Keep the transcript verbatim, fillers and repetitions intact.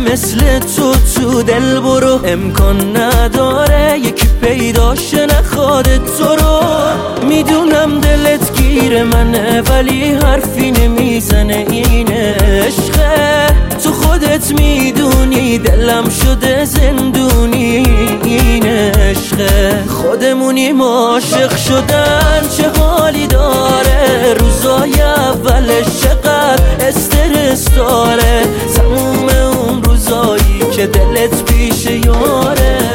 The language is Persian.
مثل تو تو دل برو، امکان نداره یکی پیداش نخواد تو رو. میدونم دلت گیر منه ولی حرفی نمیزنه، این عشقه تو خودت میدونی دلم شده زندونی، این عشقه خودمونیم عاشق شدن چه حالی داره، روزای اولش چقدر استرس داره، تموم اون روزایی که دلت پیش یاره.